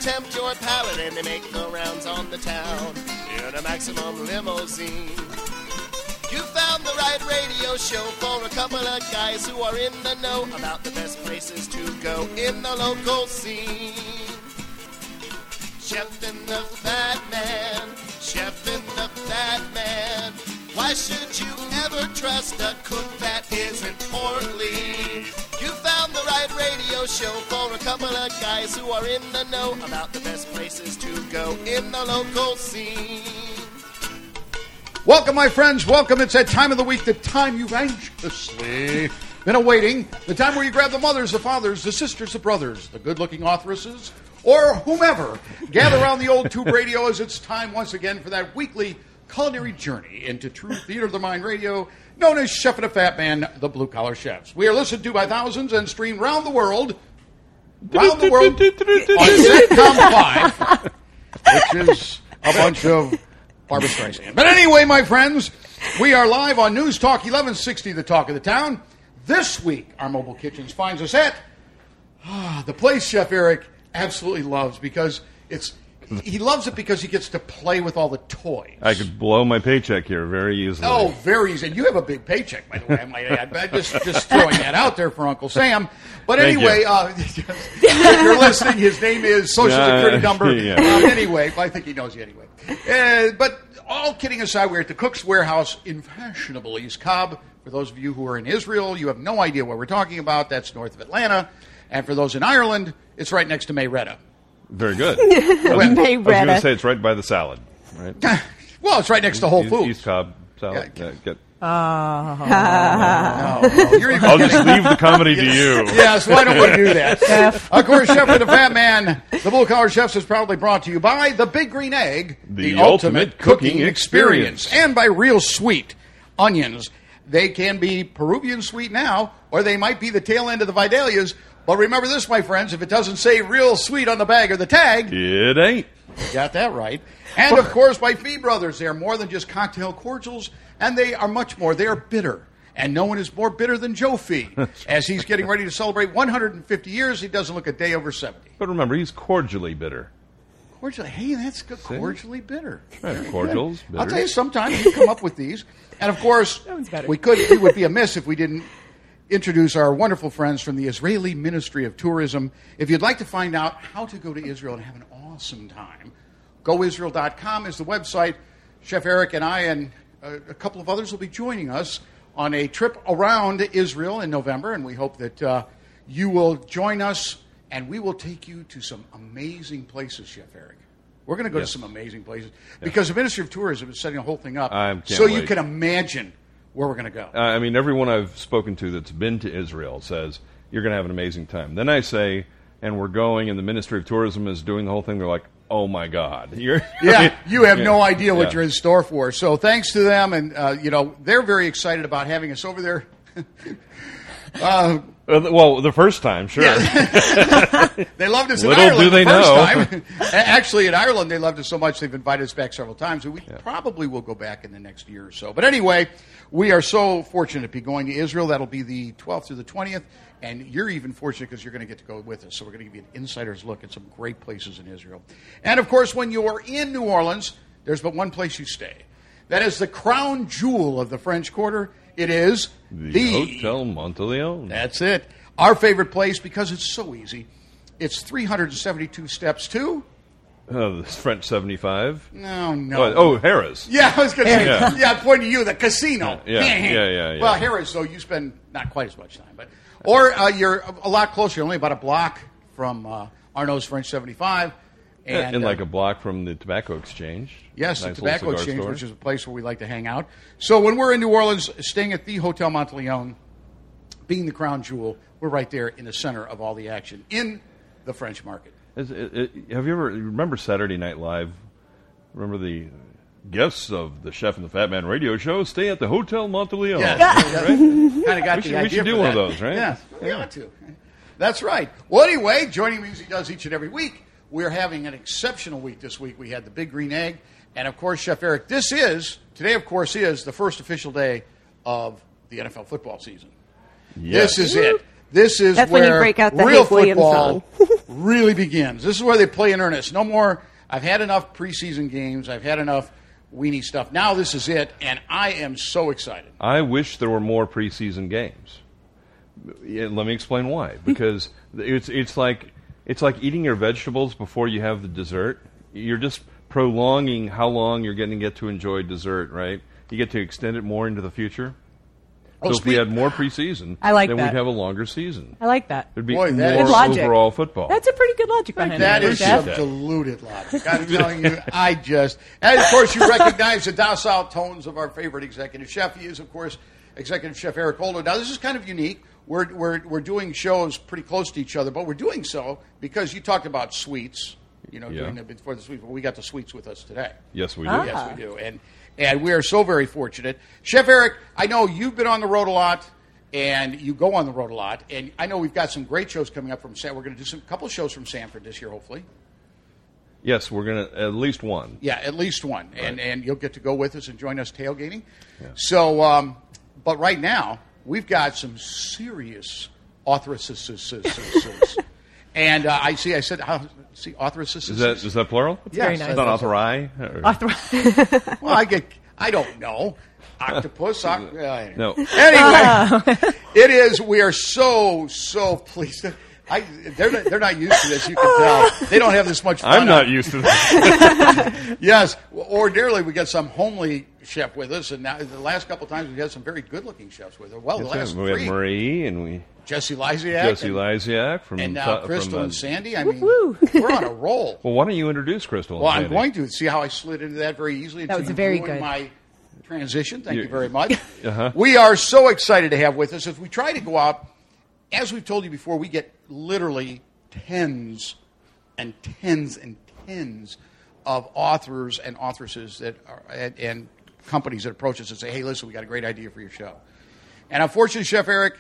tempt your palate and they make the rounds on the town in a Maximum limousine. You found the right radio show for a couple of guys who are in the know about the best places to go in the local scene. Chef and the Fat Man, Chef and the Fat Man. Why should you ever trust a cook that isn't portly? You found the right radio show for a couple of guys who are in the know about the best places to go in the local scene. Welcome, my friends. Welcome. It's that time of the week, the time you've anxiously been awaiting. The time where you grab the mothers, the fathers, the sisters, the brothers, the good-looking authoresses, or whomever. Gather around the old tube radio as it's time once again for that weekly culinary journey into true theater of the mind radio, known as Chef and the Fat Man, the Blue Collar Chefs. We are listened to by thousands and streamed round the world on Sitcom 5, which is a bunch of Barbra Streisand. But anyway, my friends, we are live on News Talk 1160, the talk of the town. This week, our mobile kitchens finds us at the place Chef Eric absolutely loves because he loves it because he gets to play with all the toys. I could blow my paycheck here very easily. Oh, very easy. And you have a big paycheck, by the way, I might add. But just throwing that out there for Uncle Sam. But anyway, if you're listening, his name is Social Security number. Yeah. Anyway, I think he knows you anyway. But all kidding aside, we're at the Cook's Warehouse in fashionable East Cobb. For those of you who are in Israel, you have no idea what we're talking about. That's north of Atlanta. And for those in Ireland, it's right next to Mayretta. Very good. I was going to say it's right by the salad, right? Well, it's right next to Whole Foods. East Cobb salad. No, I'll just leave the comedy to you. Yes, why don't we do that? Of course, Chef and the Fat Man, the Blue Collar Chefs, is proudly brought to you by the Big Green Egg, the ultimate cooking experience, and by Real Sweet Onions. They can be Peruvian sweet now, or they might be the tail end of the Vidalias. But remember this, my friends, if it doesn't say Real Sweet on the bag or the tag, it ain't. You got that right. And, of course, by Fee Brothers. They are more than just cocktail cordials, and they are much more. They are bitter. And no one is more bitter than Joe Fee. As he's getting ready to celebrate 150 years, he doesn't look a day over 70. But remember, he's cordially bitter. Cordially? Hey, that's good. Cordially bitter. Right, cordials, bitter. I'll tell you, sometimes you come up with these. And, of course, we would be amiss if we didn't introduce our wonderful friends from the Israeli Ministry of Tourism. If you'd like to find out how to go to Israel and have an awesome time, goisrael.com is the website. Chef Eric and I and a couple of others will be joining us on a trip around Israel in November, and we hope that you will join us, and we will take you to some amazing places, Chef Eric. We're going to go to some amazing places because the Ministry of Tourism is setting the whole thing up you can imagine where we're going to go. I mean, everyone I've spoken to that's been to Israel says, you're going to have an amazing time. Then I say, and we're going, and the Ministry of Tourism is doing the whole thing. They're like, oh, my God. You have no idea what you're in store for. So thanks to them, and, they're very excited about having us over there. Well, the first time, sure. Yeah. They loved us in Little Ireland do they the first know. time. Actually, in Ireland, they loved us so much they've invited us back several times, and we probably will go back in the next year or so. But anyway, we are so fortunate to be going to Israel. That'll be the 12th through the 20th, and you're even fortunate because you're going to get to go with us. So we're going to give you an insider's look at some great places in Israel. And, of course, when you're in New Orleans, there's but one place you stay. That is the crown jewel of the French Quarter. It is the Hotel Monteleone. That's it. Our favorite place because it's so easy. It's 372 steps to... the French 75? No. Harrah's. Yeah, I was going to say, I'm pointing to you, the casino. Yeah. Well, Harrah's, though, you spend not quite as much time. Or you're a lot closer. You're only about a block from Arnaud's French 75. And like a block from the Tobacco Exchange. Yes, nice the Tobacco Exchange, store. which is a place where we like to hang out. So when we're in New Orleans, staying at the Hotel Monteleone, being the crown jewel, we're right there in the center of all the action in the French market. Have you ever remember Saturday Night Live? Remember the guests of the Chef and the Fat Man radio show stay at the Hotel Monteleone. Yes. Right? Kind of got the idea. We should do one of those, right? Yeah, we ought to. That's right. Well, anyway, joining me as he does each and every week, we're having an exceptional week this week. We had the Big Green Egg, and of course, Chef Eric, today, of course, is the first official day of the NFL football season. Yes. This is it. This is That's when where you break out the real Hank Williams football song. really begins. This is where they play in earnest. No more, I've had enough preseason games. I've had enough weenie stuff. Now this is it, and I am so excited. I wish there were more preseason games. Yeah, let me explain why. Because it's like eating your vegetables before you have the dessert. You're just prolonging how long you're going to get to enjoy dessert, right? You get to extend it more into the future. So if we had more preseason, I like then that. we'd have a longer season. I like that. There'd be Boy, that more is- Good logic. overall football. That's a pretty good logic behind That it. is Jeff. some diluted logic. I'm telling you, and of course you recognize the docile tones of our favorite executive chef. He is, of course, Executive Chef Eric Holder. Now, this is kind of unique. We're doing shows pretty close to each other, but we're doing so because you talked about sweets, during before the sweets. Well, we got the sweets with us today. Yes, we do. Yes, we do. And we are so very fortunate. Chef Eric, I know you've been on the road a lot, and you go on the road a lot. And I know we've got some great shows coming up from Sanford. We're going to do a couple of shows from Sanford this year, hopefully. Yes, we're going to at least one. Yeah, at least one. Right. And you'll get to go with us and join us tailgating. Yeah. So, but right now, we've got some serious authorises. And I said, authorises. Is that plural? It's very nice. It's not authori? Well, I don't know. Octopus. No. Anyway, it is. We are so pleased. They're not used to this. You can tell they don't have this much fun. I'm not used to this. Yes, ordinarily we got some homely chef with us, and now the last couple of times we've had some very good-looking chefs with us. Well, the last we had three. Marie and Jesse Lysiak, from and now Crystal and Sandy. I mean, Woo-hoo. we're on a roll. Well, why don't you introduce Crystal? Well, and I'm Sandy? going to see how I slid into that very easily. That until was you very ruined good. My transition. Thank you very much. Uh-huh. We are so excited to have with us. If we try to go out, as we've told you before, we get literally tens and tens and tens of authors and authoresses that are, and companies that approach us and say, "Hey, listen, we got a great idea for your show." And unfortunately, Chef Eric,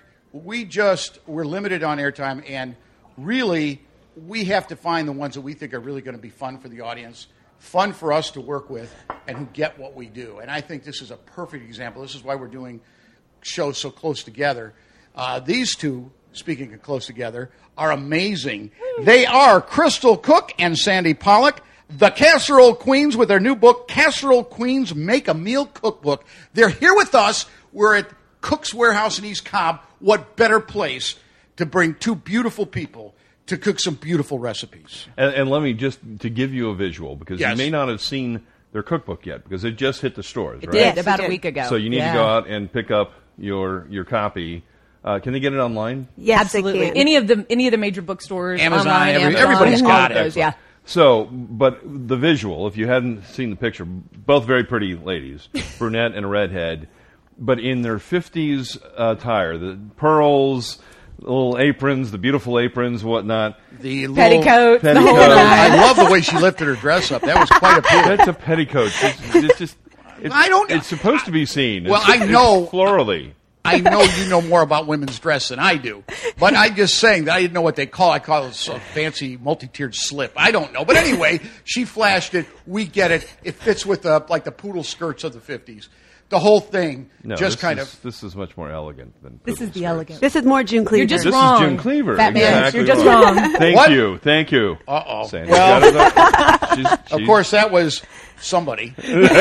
we're limited on airtime, and really we have to find the ones that we think are really going to be fun for the audience, fun for us to work with, and who get what we do. And I think this is a perfect example. This is why we're doing shows so close together. These two, speaking of close together, are amazing. They are Crystal Cook and Sandy Pollock, the Casserole Queens, with their new book, Casserole Queens Make a Meal Cookbook. They're here with us. We're at Cook's Warehouse in East Cobb. What better place to bring two beautiful people to cook some beautiful recipes? And let me just to give you a visual, because Yes. you may not have seen their cookbook yet, because it just hit the stores, right? Did Yes, about it a did. week ago. So you need Yeah. to go out and pick up your copy. Can they get it online? Yes, Absolutely. they can. Any of the major bookstores, Amazon, online, everybody's all got of those, it. yeah. So, but the visual, if you hadn't seen the picture, both very pretty ladies, brunette and a redhead, but in their 50s attire, the pearls, the little aprons, the beautiful aprons, whatnot. The little Petticoats. the whole Petticoats. nine. I love the way she lifted her dress up. That was quite appealing. That's a petticoat. It's just, I don't know. It's supposed to be seen. Well, It's- I know- it's florally. I know you know more about women's dress than I do, but I'm just saying that I didn't know what they call. I call it a fancy multi-tiered slip. I don't know, but anyway, she flashed it. We get it. It fits with like the poodle skirts of the 50s. The whole thing No, just this kind is, of. This is much more elegant than This is poodle the skirts. elegant. This is more June Cleaver. You're just This wrong. is Jim Cleaver. Fat man, Exactly you're just right. wrong. Thank you. Uh-oh. Sandy Well- got it up. Of course, that was somebody.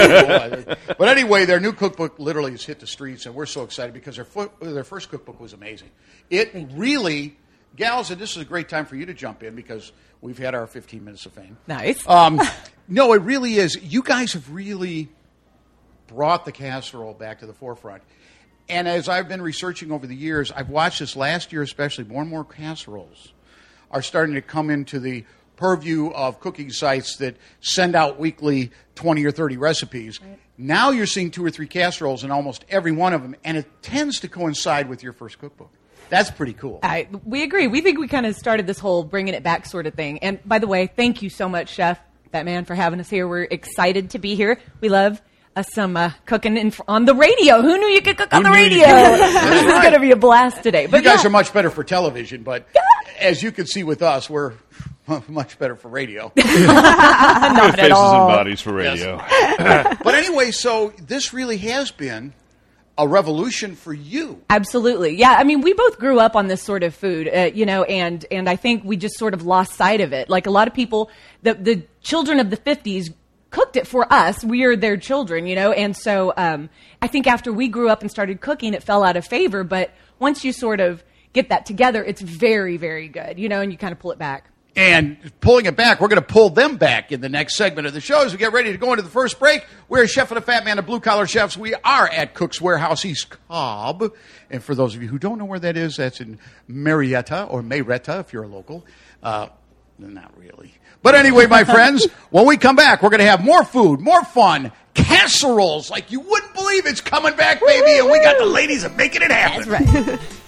But anyway, their new cookbook literally has hit the streets, and we're so excited because their first cookbook was amazing. It really, gals, and this is a great time for you to jump in because we've had our 15 minutes of fame. Nice. No, it really is. You guys have really brought the casserole back to the forefront. And as I've been researching over the years, I've watched this last year especially, more and more casseroles are starting to come into the purview of cooking sites that send out weekly 20 or 30 recipes. Right. Now you're seeing 2 or 3 casseroles in almost every one of them, and it tends to coincide with your first cookbook. That's pretty cool. We agree. We think we kind of started this whole bringing it back sort of thing. And by the way, thank you so much, Chef Batman, for having us here. We're excited to be here. We love some cooking on the radio. Who knew you could cook on the radio? This is going to be a blast today. But you guys are much better for television, but as you can see with us, we're much better for radio. not Faces at all. and bodies for radio. But anyway, so this really has been a revolution for you. Absolutely. Yeah, I mean, we both grew up on this sort of food, and I think we just sort of lost sight of it. Like a lot of people, the children of the 50s cooked it for us. We are their children, and so I think after we grew up and started cooking, it fell out of favor, but once you sort of get that together, it's very, very good, and you kind of pull it back. And pulling it back, we're going to pull them back in the next segment of the show as we get ready to go into the first break. We're Chef and a Fat Man of Blue Collar Chefs. We are at Cook's Warehouse East Cobb. And for those of you who don't know where that is, that's in Marietta or Mayretta if you're a local. Not really. But anyway, my friends, when we come back, we're going to have more food, more fun, casseroles like you wouldn't believe it's coming back, baby. And we got the ladies of making it happen. That's right.